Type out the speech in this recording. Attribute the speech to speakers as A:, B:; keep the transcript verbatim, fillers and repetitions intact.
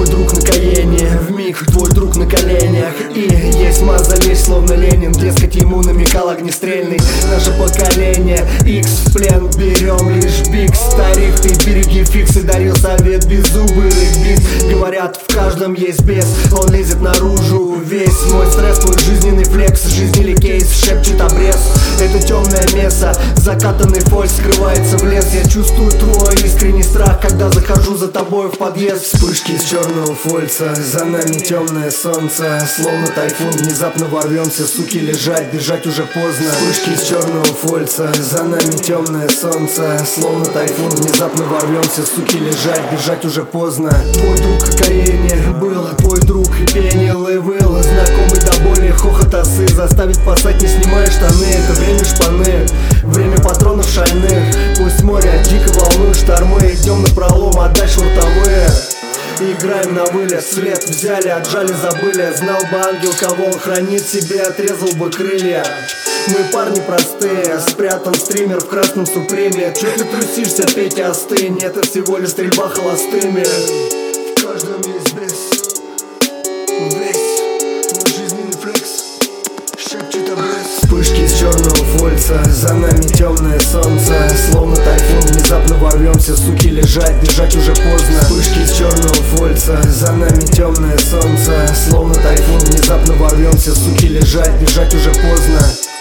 A: Мой друг на Каене, вмиг твой друг на коленях. И есть маза лечь, словно Ленин. Дескать, ему намекал огнестрельный. Наше поколение X в плен берем лишь биг. Старик, ты береги фикс, и дарил совет беззубый рыбик. Говорят, в каждом есть бес, он лезет наружу весь. Мой стресс, твой жизненный флекс, жизнь или кейс, шепчет обрез. Это темное место, закатанный фольс скрывается в лес. Я чувствую твой искренний страх, когда захожу за тобой в подъезд. Вспышки из черного фольца, за нами темное солнце. Словно тайфун, внезапно ворвемся, суки, лежать, бежать уже поздно. Вспышки из черного фольца, за нами темное солнце. Словно тайфун, внезапно ворвемся, суки, лежать, бежать уже поздно. Твой друг Каене был, твой друг пенил и выл. Знакомый до боли хохот осы, заставить спасать, не снимая штаны. Это время шпаны, время патронов шальных. Пусть море дико волнует штормы. Идем на пролом, а дальше ртовые. Играем на вылет, след взяли, отжали, забыли. Знал бы ангел, кого он хранит себе, отрезал бы крылья. Мы парни простые, спрятан стример в красном супреме. Чё ты трусишься, Петя, остынь, это всего лишь стрельба холостыми. В каждом есть бес, весь мой жизненный флекс шепчет обрез. Вспышки из черного фольца, за нами темное солнце. Словно тайфун, внезапно ворвемся, суки, лежать, бежать уже поздно. Вспышки из черного фольца, за нами темное солнце. Словно тайфун, внезапно ворвемся, суки, лежать, бежать уже поздно.